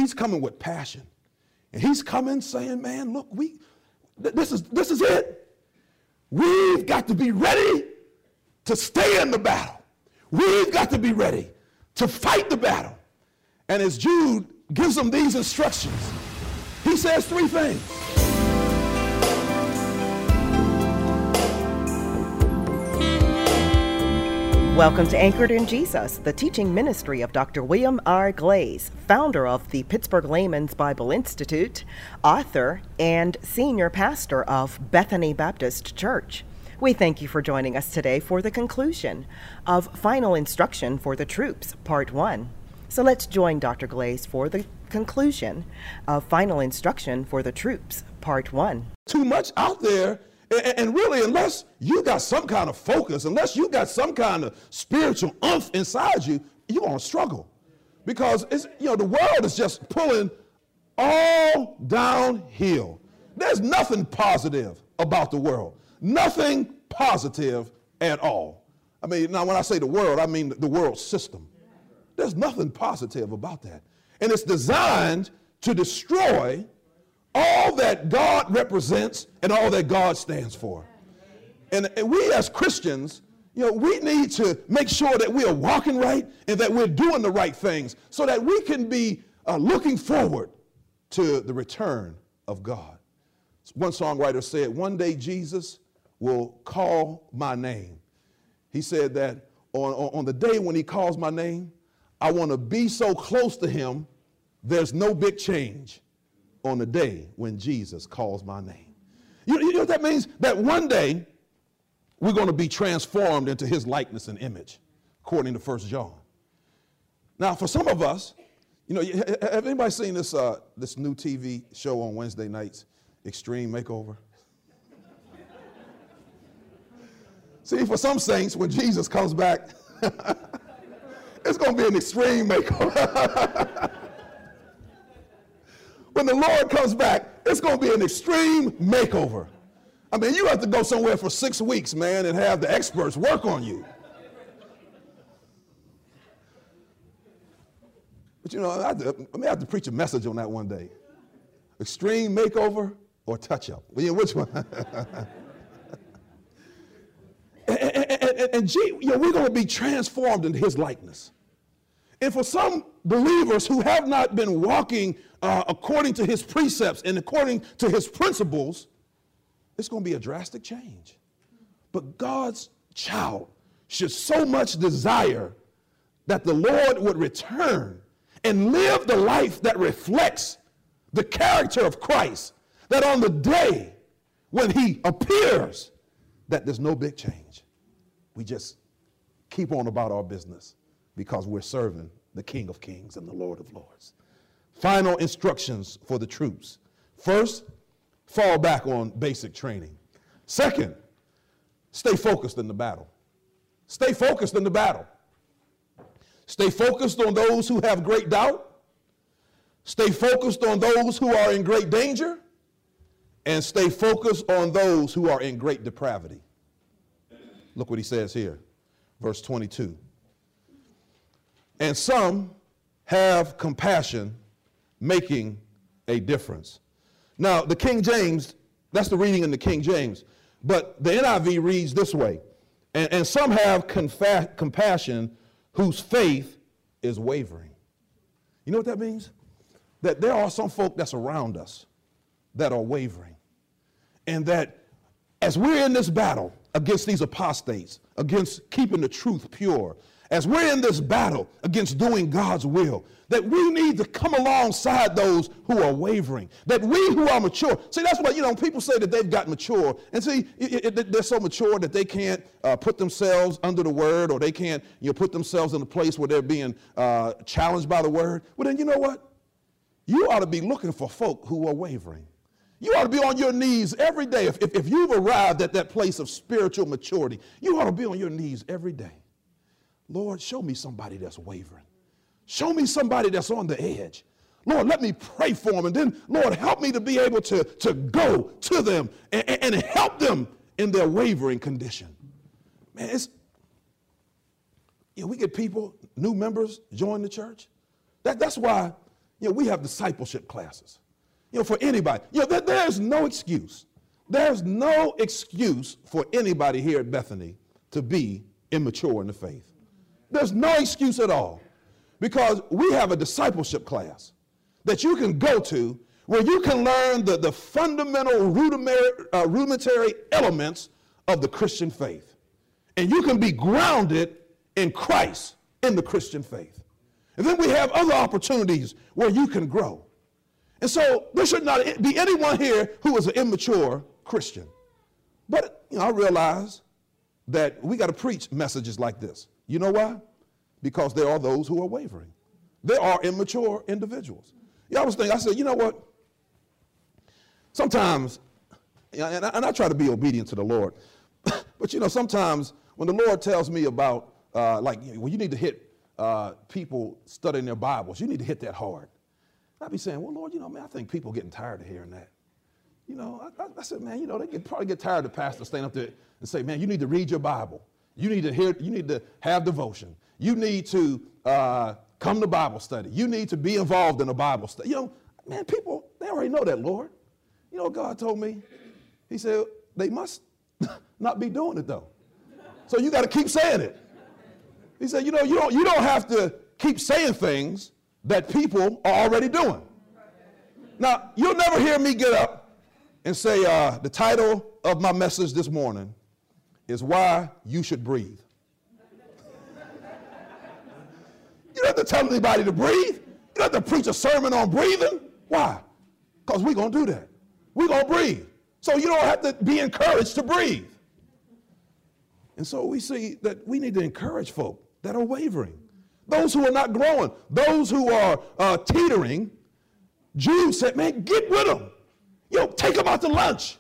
he's coming with passion. And he's coming saying, man, look, this is it. We've got to be ready to stay in the battle. We've got to be ready to fight the battle. And as Jude gives them these instructions, he says three things. Welcome to Anchored in Jesus, the teaching ministry of Dr. William R. Glaze, founder of the Pittsburgh Layman's Bible Institute, author, and senior pastor of Bethany Baptist Church. We thank you for joining us today for the conclusion of Final Instruction for the Troops, Part 1. So let's join Dr. Glaze for the conclusion of Final Instruction for the Troops, Part 1. Too much out there. And really, unless you got some kind of focus, unless you got some kind of spiritual oomph inside you, you're going to struggle. Because the world is just pulling all downhill. There's nothing positive about the world. Nothing positive at all. I mean, now when I say the world, I mean the world system. There's nothing positive about that. And it's designed to destroy all that God represents and all that God stands for. And we as Christians, we need to make sure that we are walking right and that we're doing the right things so that we can be looking forward to the return of God. One songwriter said, one day Jesus will call my name. He said that on the day when he calls my name, I want to be so close to him, there's no big change. On the day when Jesus calls my name. You know what that means? That one day we're going to be transformed into his likeness and image, according to 1 John. Now, for some of us, have anybody seen this new TV show on Wednesday nights, Extreme Makeover? See, for some saints, when Jesus comes back, it's going to be an extreme makeover. When the Lord comes back, it's going to be an extreme makeover. I mean, you have to go somewhere for 6 weeks, man, and have the experts work on you. But I may have to preach a message on that one day. Extreme makeover or touch-up? Which one? We're going to be transformed into his likeness. And for some believers who have not been walking according to his precepts and according to his principles, it's going to be a drastic change. But God's child should so much desire that the Lord would return and live the life that reflects the character of Christ, that on the day when he appears, that there's no big change. We just keep on about our business, because we're serving the King of Kings and the Lord of Lords. Final instructions for the troops. First, fall back on basic training. Second, stay focused in the battle. Stay focused in the battle. Stay focused on those who have great doubt. Stay focused on those who are in great danger. And stay focused on those who are in great depravity. Look what he says here, verse 22. And some have compassion, making a difference. Now, the King James, that's the reading in the King James, but the NIV reads this way. And some have compassion whose faith is wavering. You know what that means? That there are some folk that's around us that are wavering. And that as we're in this battle against these apostates, against keeping the truth pure, as we're in this battle against doing God's will, that we need to come alongside those who are wavering, that we who are mature. See, that's what, people say that they've got mature. And see, they're so mature that they can't put themselves under the word, or they can't put themselves in a place where they're being challenged by the word. Well, then you know what? You ought to be looking for folk who are wavering. You ought to be on your knees every day. If you've arrived at that place of spiritual maturity, you ought to be on your knees every day. Lord, show me somebody that's wavering. Show me somebody that's on the edge. Lord, let me pray for them. And then, Lord, help me to be able to go to them and help them in their wavering condition. Man, we get people, new members, join the church. That's why, we have discipleship classes, for anybody. There's no excuse. There's no excuse for anybody here at Bethany to be immature in the faith. There's no excuse at all, because we have a discipleship class that you can go to where you can learn the fundamental rudimentary elements of the Christian faith. And you can be grounded in Christ in the Christian faith. And then we have other opportunities where you can grow. And so there should not be anyone here who is an immature Christian. But I realize that we got to preach messages like this. You know why? Because there are those who are wavering. There are immature individuals. I was thinking, I said, you know what? Sometimes, and I try to be obedient to the Lord, but sometimes when the Lord tells me about, when you need to hit people studying their Bibles, you need to hit that hard. I'd be saying, well, Lord, I think people are getting tired of hearing that. I said, man, they probably get tired of the pastor staying up there and say, man, you need to read your Bible. You need to have devotion. You need to come to Bible study. You need to be involved in a Bible study. Man, people, they already know that, Lord. You know what God told me? He said, they must not be doing it, though. So you got to keep saying it. He said, you don't have to keep saying things that people are already doing. Now, you'll never hear me get up and say, the title of my message this morning is Why You Should Breathe. You don't have to tell anybody to breathe. You don't have to preach a sermon on breathing. Why? Because we're going to do that. We're going to breathe. So you don't have to be encouraged to breathe. And so we see that we need to encourage folk that are wavering, those who are not growing, those who are teetering. Jude said, man, get with them. Take them out to lunch.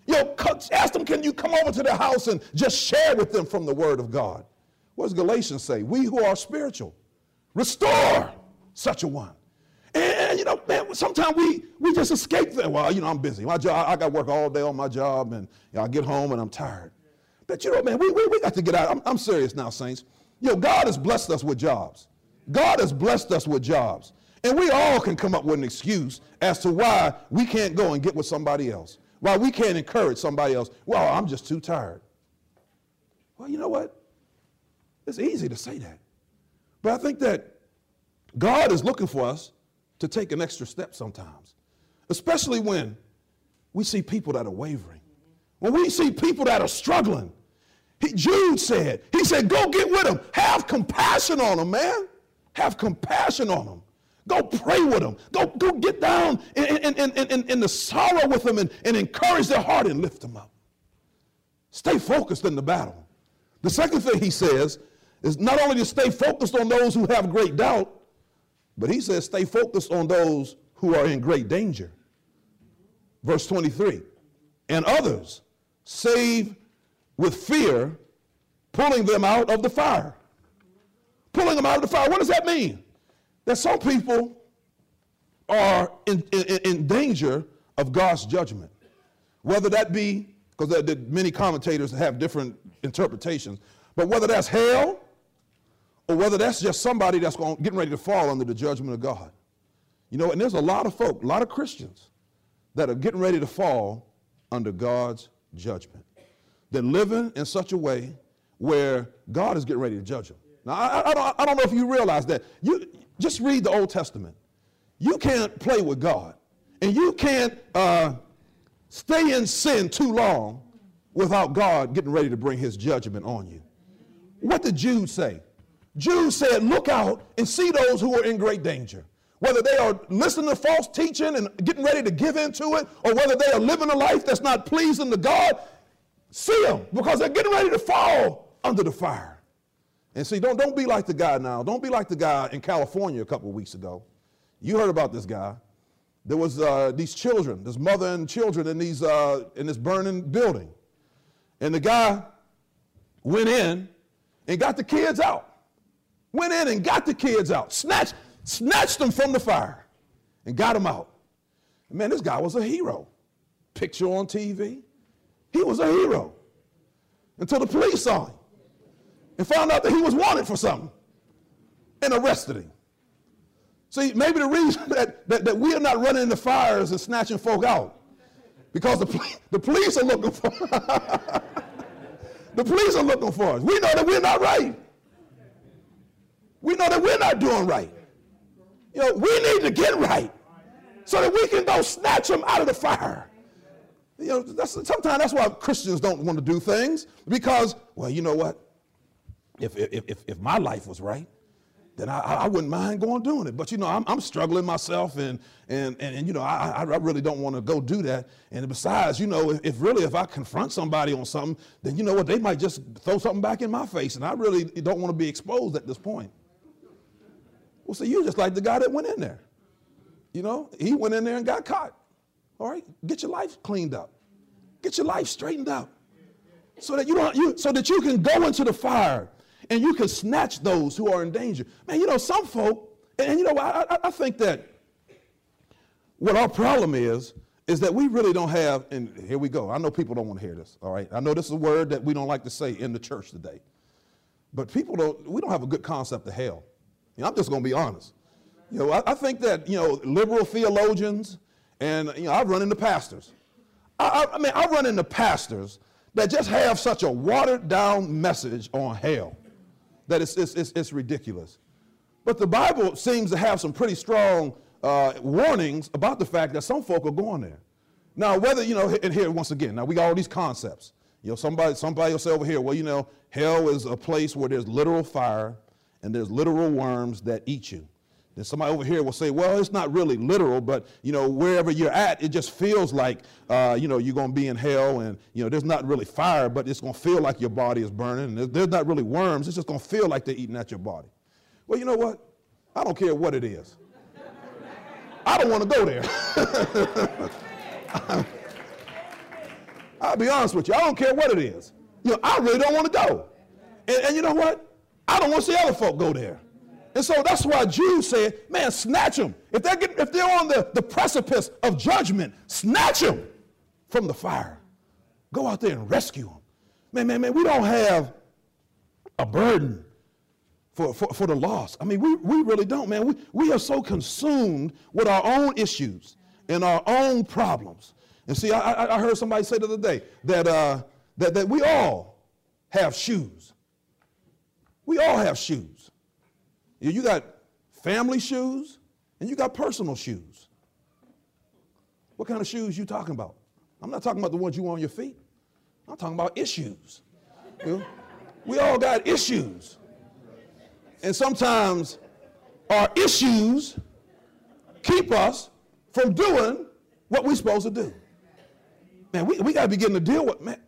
Ask them, can you come over to their house and just share with them from the word of God? What does Galatians say? We who are spiritual, restore such a one. And man, sometimes we just escape that. Well, I'm busy. My job, I got to work all day on my job, and I get home and I'm tired. But man, we got to get out. I'm serious now, saints. God has blessed us with jobs. God has blessed us with jobs. And we all can come up with an excuse as to why we can't go and get with somebody else, why we can't encourage somebody else. Well, I'm just too tired. Well, you know what? It's easy to say that. But I think that God is looking for us to take an extra step sometimes, especially when we see people that are wavering, when we see people that are struggling. Jude said, go get with them. Have compassion on them, man. Have compassion on them. Go pray with them. Go get down in the sorrow with them and encourage their heart and lift them up. Stay focused in the battle. The second thing he says is not only to stay focused on those who have great doubt, but he says stay focused on those who are in great danger. Verse 23, and others save with fear, pulling them out of the fire. Pulling them out of the fire. What does that mean? That some people are in danger of God's judgment. Whether that be, because many commentators have different interpretations, but whether that's hell or whether that's just somebody that's getting ready to fall under the judgment of God. And there's a lot of folk, a lot of Christians that are getting ready to fall under God's judgment. They're living in such a way where God is getting ready to judge them. Now, I don't know if you realize that. You just read the Old Testament. You can't play with God, and you can't stay in sin too long without God getting ready to bring his judgment on you. What did Jude say? Jude said, look out and see those who are in great danger. Whether they are listening to false teaching and getting ready to give into it, or whether they are living a life that's not pleasing to God, see them, because they're getting ready to fall under the fire. And see, don't be like the guy now. Don't be like the guy in California a couple of weeks ago. You heard about this guy. There was these children, this mother and children in this burning building. And the guy went in and got the kids out. Went in and got the kids out. Snatched them from the fire and got them out. And man, this guy was a hero. Picture on TV. He was a hero until the police saw him and found out that he was wanted for something and arrested him. See, maybe the reason that we are not running into fires and snatching folk out, because the police are looking for the police are looking for us. We know that we're not right. We know that we're not doing right. You know, we need to get right so that we can go snatch them out of the fire. You know, sometimes that's why Christians don't want to do things, because, well, you know what? If my life was right, then I wouldn't mind going doing it. But, you know, I'm struggling myself, and you know, I really don't want to go do that. And besides, you know, if I confront somebody on something, then you know what? They might just throw something back in my face, and I really don't want to be exposed at this point. Well, so you're just like the guy that went in there. You know, he went in there and got caught. All right, get your life cleaned up. Get your life straightened out, so that you can go into the fire and you can snatch those who are in danger. Man, you know, some folk, and you know, I think that what our problem is that we really don't have, and here we go. I know people don't want to hear this, all right? I know this is a word that we don't like to say in the church today. But we don't have a good concept of hell. You know, I'm just going to be honest. You know, I think that, you know, liberal theologians, and, you know, I've run into pastors. I run into pastors that just have such a watered down message on hell that it's ridiculous. But the Bible seems to have some pretty strong warnings about the fact that some folk are going there. Now, whether, you know, and here once again, now we got all these concepts. You know, somebody will say over here, well, you know, hell is a place where there's literal fire and there's literal worms that eat you. Then somebody over here will say, well, it's not really literal, but, you know, wherever you're at, it just feels like, you know, you're going to be in hell, and, you know, there's not really fire, but it's going to feel like your body is burning. And there's not really worms. It's just going to feel like they're eating at your body. Well, you know what? I don't care what it is. I don't want to go there. I'll be honest with you. I don't care what it is. You know, I really don't want to go. And you know what? I don't want to see other folk go there. And so that's why Jude said, man, snatch them. If they're on the precipice of judgment, snatch them from the fire. Go out there and rescue them. Man, we don't have a burden for the lost. I mean, we really don't, man. We are so consumed with our own issues and our own problems. And see, I heard somebody say the other day that we all have shoes. We all have shoes. You got family shoes and you got personal shoes. What kind of shoes you talking about? I'm not talking about the ones you wear on your feet. I'm talking about issues. You know? We all got issues. And sometimes our issues keep us from doing what we're supposed to do. Man, we got to begin to deal with, man,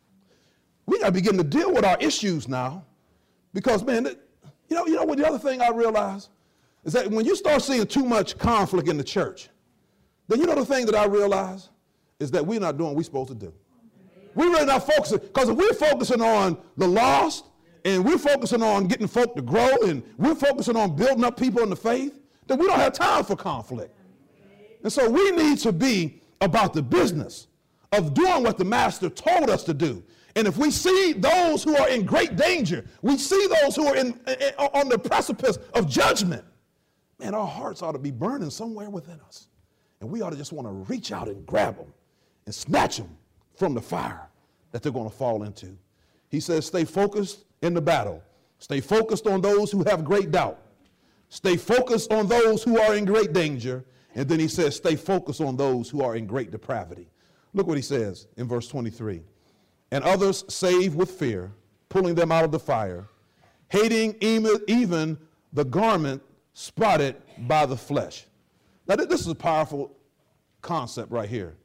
we got to begin to deal with our issues now, because, man, you know what the other thing I realize is that when you start seeing too much conflict in the church, then you know the thing that I realize is that we're not doing what we're supposed to do. We're really not focusing, because if we're focusing on the lost, and we're focusing on getting folk to grow, and we're focusing on building up people in the faith, then we don't have time for conflict. And so we need to be about the business of doing what the Master told us to do. And if we see those who are in great danger, we see those who are on the precipice of judgment, man, our hearts ought to be burning somewhere within us. And we ought to just want to reach out and grab them and snatch them from the fire that they're going to fall into. He says, stay focused in the battle. Stay focused on those who have great doubt. Stay focused on those who are in great danger. And then he says, stay focused on those who are in great depravity. Look what he says in verse 23. And others save with fear, pulling them out of the fire, hating even the garment spotted by the flesh. Now, this is a powerful concept right here.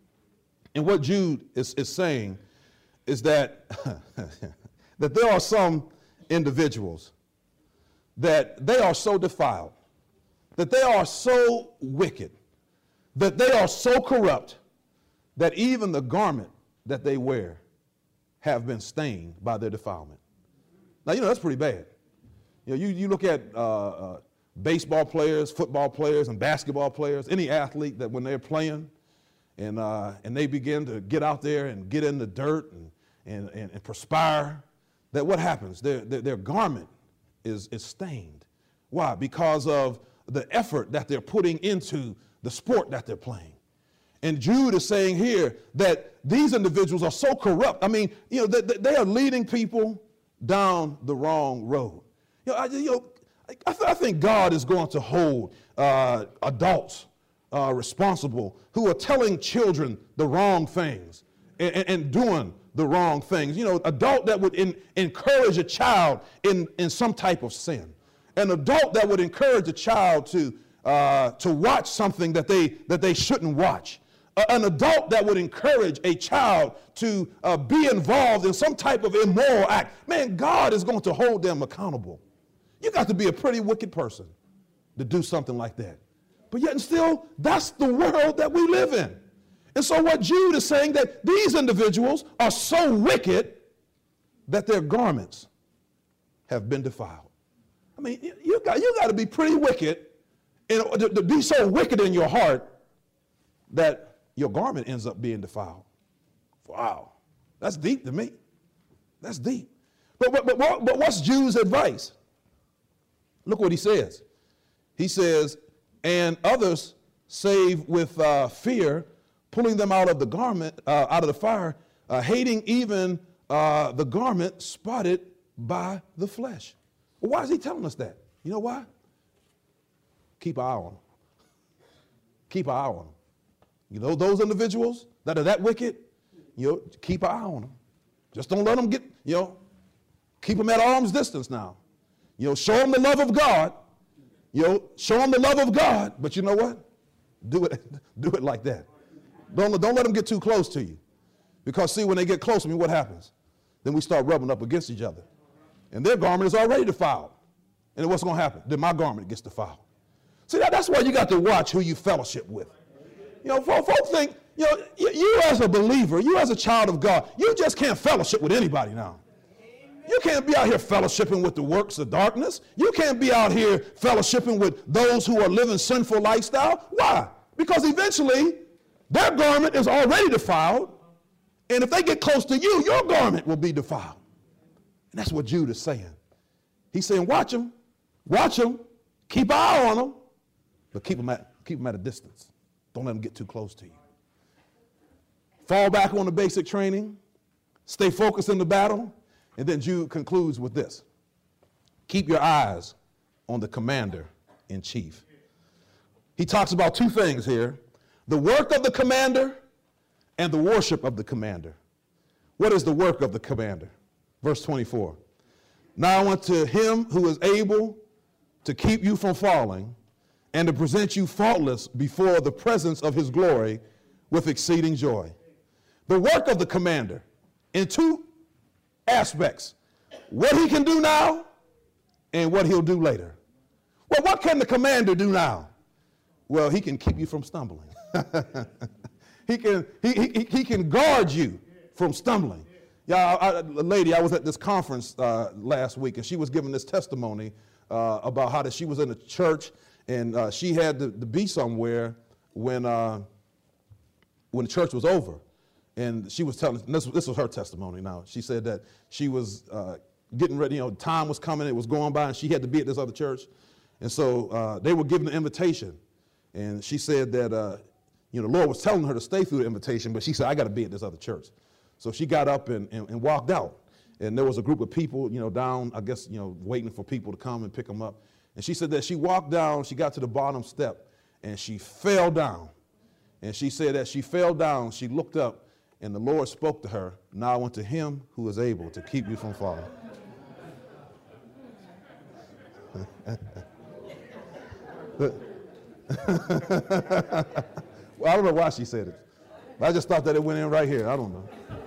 And what Jude is saying is that, that there are some individuals that they are so defiled, that they are so wicked, that they are so corrupt, that even the garment that they wear have been stained by their defilement. Now, you know, that's pretty bad. You know, you look at baseball players, football players, and basketball players, any athlete that when they're playing and they begin to get out there and get in the dirt and perspire, that what happens? Their garment is stained. Why? Because of the effort that they're putting into the sport that they're playing. And Jude is saying here that these individuals are so corrupt. I mean, they are leading people down the wrong road. I think God is going to hold adults responsible who are telling children the wrong things and doing the wrong things. Adult that would encourage a child in some type of sin. An adult that would encourage a child to watch something that they shouldn't watch. An adult that would encourage a child to be involved in some type of immoral act. Man, God is going to hold them accountable. You got to be a pretty wicked person to do something like that. But yet and still, that's the world that we live in. And so what Jude is saying, that these individuals are so wicked that their garments have been defiled. I mean, you got to be pretty wicked to be so wicked in your heart that your garment ends up being defiled. Wow, that's deep to me. That's deep. But what's Jude's advice? Look what he says. He says, and others save with fear, pulling them out of the garment, out of the fire, hating even the garment spotted by the flesh. Well, why is he telling us that? You know why? Keep an eye on them. Keep an eye on them. Those individuals that are that wicked, keep an eye on them. Just don't let them get, keep them at arm's distance now. Show them the love of God. Show them the love of God. But you know what? Do it like that. Don't let them get too close to you. Because see, when they get close to me, what happens? Then we start rubbing up against each other. And their garment is already defiled. And what's going to happen? Then my garment gets defiled. See, that's why you got to watch who you fellowship with. Folks think, you as a believer, you as a child of God, you just can't fellowship with anybody now. You can't be out here fellowshipping with the works of darkness. You can't be out here fellowshipping with those who are living sinful lifestyle. Why? Because eventually their garment is already defiled. And if they get close to you, your garment will be defiled. And that's what Jude is saying. He's saying, watch them, keep an eye on them, but keep them at a distance. Don't let them get too close to you. Fall back on the basic training, stay focused in the battle, and then Jude concludes with this. Keep your eyes on the commander in chief. He talks about two things here, the work of the commander and the worship of the commander. What is the work of the commander? Verse 24. Now unto him who is able to keep you from falling and to present you faultless before the presence of his glory with exceeding joy. The work of the commander in two aspects, what he can do now and what he'll do later. Well, what can the commander do now? Well, he can keep you from stumbling. He can guard you from stumbling. Yeah, a lady, I was at this conference last week, and she was giving this testimony about how that she was in a church, and she had to be somewhere when the church was over. And she was telling, this was her testimony now. She said that she was getting ready, time was coming, it was going by, and she had to be at this other church. And so they were giving the invitation. And she said that, the Lord was telling her to stay through the invitation, but she said, I got to be at this other church. So she got up and walked out. And there was a group of people, down, I guess, waiting for people to come and pick them up. And she said that she walked down, she got to the bottom step, and she fell down. And she said that she fell down, she looked up, and the Lord spoke to her, now unto him who is able to keep you from falling. Well, I don't know why she said it. But I just thought that it went in right here. I don't know.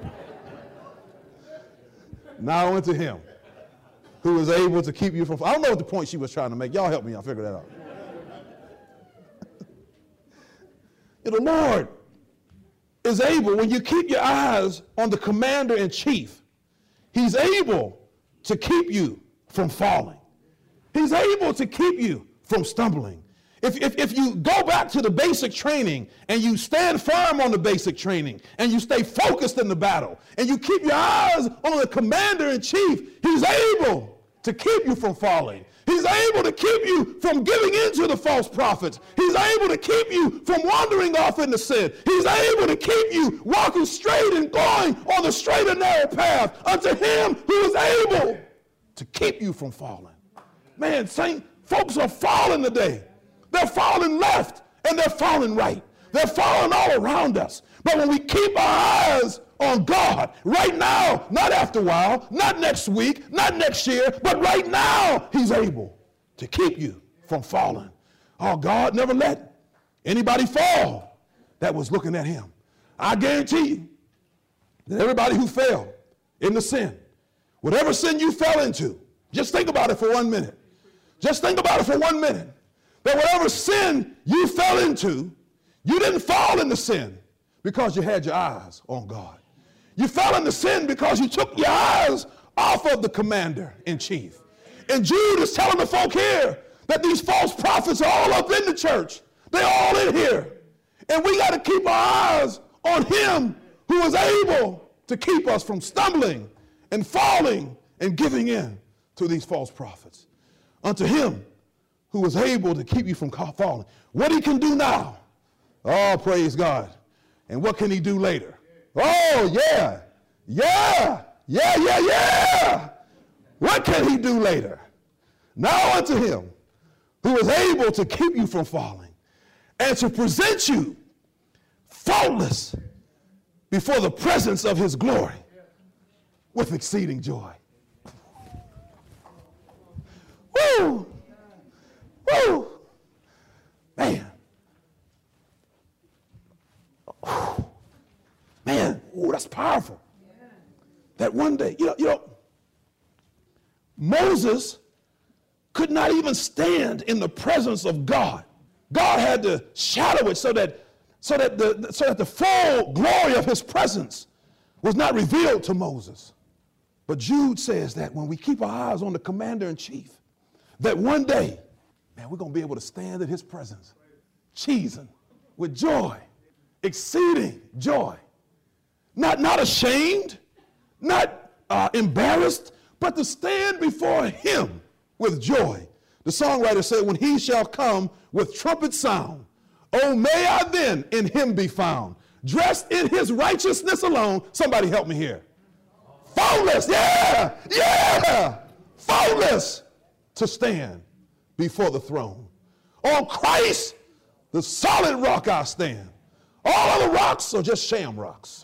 Now unto him who is able to keep you from falling. I don't know what the point she was trying to make. Y'all help me out figure that out. The Lord is able, when you keep your eyes on the commander in chief, he's able to keep you from falling. He's able to keep you from stumbling. If you go back to the basic training and you stand firm on the basic training and you stay focused in the battle and you keep your eyes on the commander in chief, he's able to keep you from falling. He's able to keep you from giving in to the false prophets. He's able to keep you from wandering off into sin. He's able to keep you walking straight and going on the straight and narrow path unto him who is able to keep you from falling. Man, folks are falling today. They're falling left and they're falling right. They're falling all around us. But when we keep our eyes on God right now, not after a while, not next week, not next year, but right now, he's able to keep you from falling. Oh, God never let anybody fall that was looking at him. I guarantee you that everybody who fell into sin, whatever sin you fell into, just think about it for 1 minute. Just think about it for 1 minute. That whatever sin you fell into, you didn't fall into sin because you had your eyes on God. You fell into sin because you took your eyes off of the commander in chief. And Jude is telling the folk here that these false prophets are all up in the church. They're all in here. And we got to keep our eyes on him who is able to keep us from stumbling and falling and giving in to these false prophets. Unto him who is able to keep you from falling. What he can do now, oh, praise God. And what can he do later? Oh, yeah. What can he do later? Now unto him who is able to keep you from falling and to present you faultless before the presence of his glory with exceeding joy. Woo! Woo! Man. Man, ooh, that's powerful. That one day, you know, Moses could not even stand in the presence of God. God had to shadow it so that the full glory of his presence was not revealed to Moses. But Jude says that when we keep our eyes on the commander-in-chief, that one day, man, we're going to be able to stand in his presence, cheesing with joy, exceeding joy. Not ashamed, not embarrassed, but to stand before him with joy. The songwriter said, when he shall come with trumpet sound, oh, may I then in him be found, dressed in his righteousness alone. Somebody help me here. Faultless, yeah, faultless to stand before the throne. On Christ, the solid rock I stand. All other rocks are just sham rocks.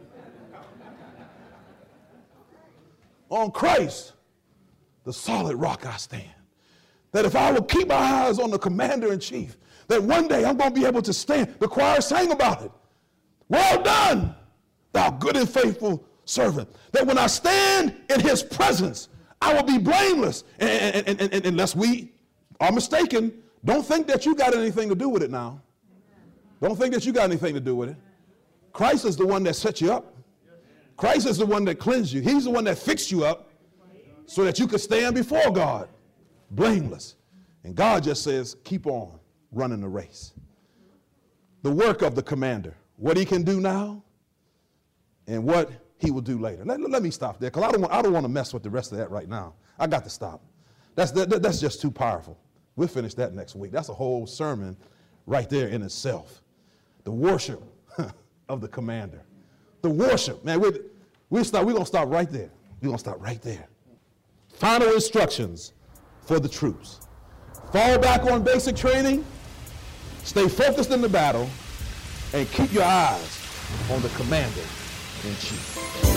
On Christ, the solid rock I stand. That if I will keep my eyes on the commander-in-chief, that one day I'm going to be able to stand. The choir sang about it. Well done, thou good and faithful servant. That when I stand in his presence, I will be blameless. And unless we are mistaken, don't think that you got anything to do with it now. Don't think that you got anything to do with it. Christ is the one that set you up. Christ is the one that cleansed you. He's the one that fixed you up so that you could stand before God blameless. And God just says, keep on running the race. The work of the commander, what he can do now and what he will do later. Let me stop there because I don't want to mess with the rest of that right now. I got to stop. That's just too powerful. We'll finish that next week. That's a whole sermon right there in itself. The worship of the commander. The worship, man, we're going to stop right there. We're going to stop right there. Final instructions for the troops. Fall back on basic training, stay focused in the battle, and keep your eyes on the commander-in-chief.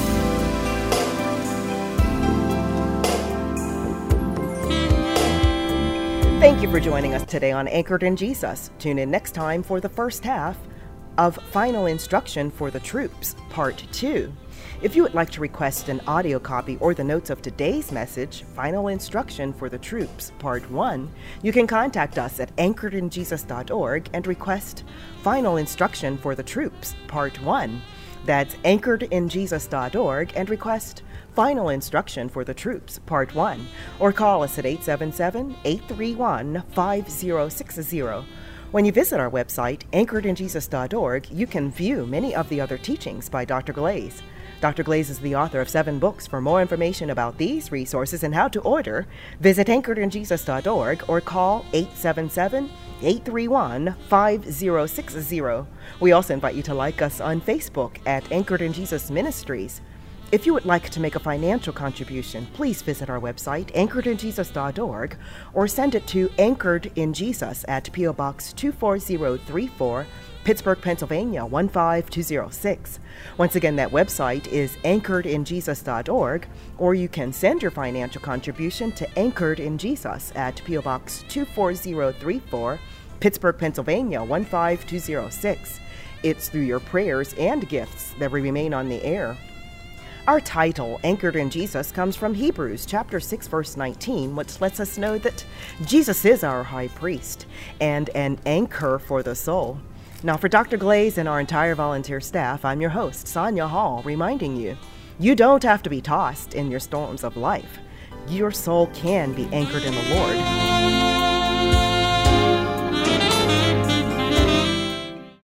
Thank you for joining us today on Anchored in Jesus. Tune in next time for the first half of Final Instruction for the Troops, Part 2. If you would like to request an audio copy or the notes of today's message, Final Instruction for the Troops, Part 1, you can contact us at anchoredinjesus.org and request Final Instruction for the Troops, Part 1. That's anchoredinjesus.org and request Final Instruction for the Troops, Part 1. Or call us at 877-831-5060. When you visit our website, anchoredinjesus.org, you can view many of the other teachings by Dr. Glaze. Dr. Glaze is the author of 7 books. For more information about these resources and how to order, visit anchoredinjesus.org or call 877-831-5060. We also invite you to like us on Facebook at Anchored in Jesus Ministries. If you would like to make a financial contribution, please visit our website, anchoredinjesus.org, or send it to Anchored in Jesus at P.O. Box 24034, Pittsburgh, Pennsylvania 15206. Once again, that website is anchoredinjesus.org, or you can send your financial contribution to Anchored in Jesus at P.O. Box 24034, Pittsburgh, Pennsylvania 15206. It's through your prayers and gifts that we remain on the air. Our title, Anchored in Jesus, comes from Hebrews chapter 6, verse 19, which lets us know that Jesus is our high priest and an anchor for the soul. Now, for Dr. Glaze and our entire volunteer staff, I'm your host, Sonia Hall, reminding you, you don't have to be tossed in your storms of life. Your soul can be anchored in the Lord.